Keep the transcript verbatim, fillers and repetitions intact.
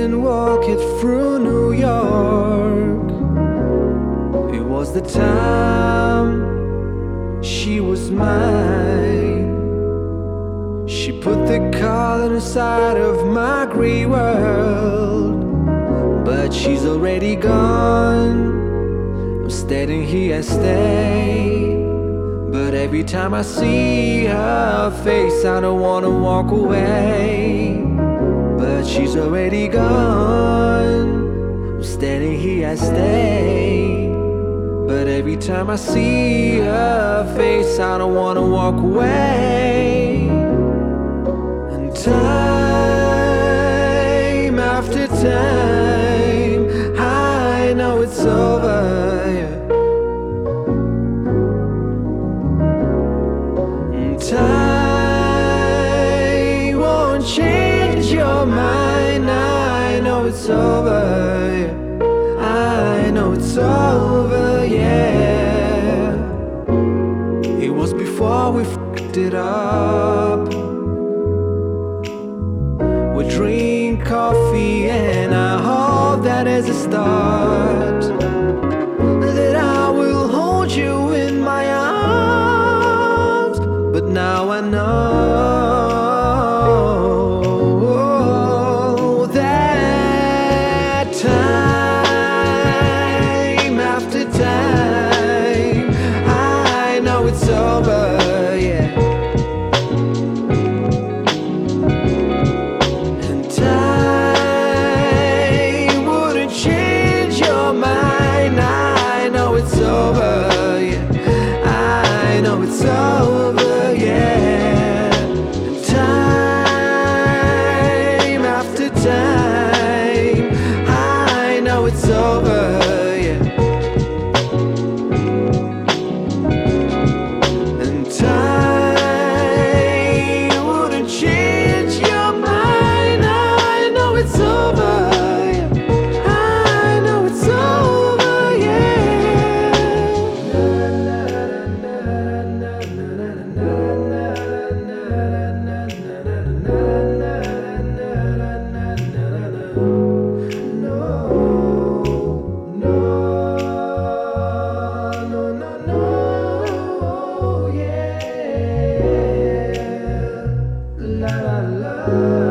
and walk it through New York. It was the time she was mine. She put the color inside of my grey world, but she's already gone. I'm standing here and stay, but every time I see her face I don't wanna walk away. But she's already gone. I'm standing here and stay, but every time I see her face I don't wanna walk away. And time after time I know it's over, yeah. And time won't change your mind. I know it's over, yeah. I know it's over, yeah. It was before we fucked it up. We drink coffee and I hope that is a start, that I will hold you in my arms. But now I know that time after time I know it's over, yeah. And time wouldn't change your mind. I know it's over, yeah. I know it's over, yeah. And time after time I know it's over, yeah. And time wouldn't change your mind. I know it's over, yeah. I know it's over, yeah. La la la.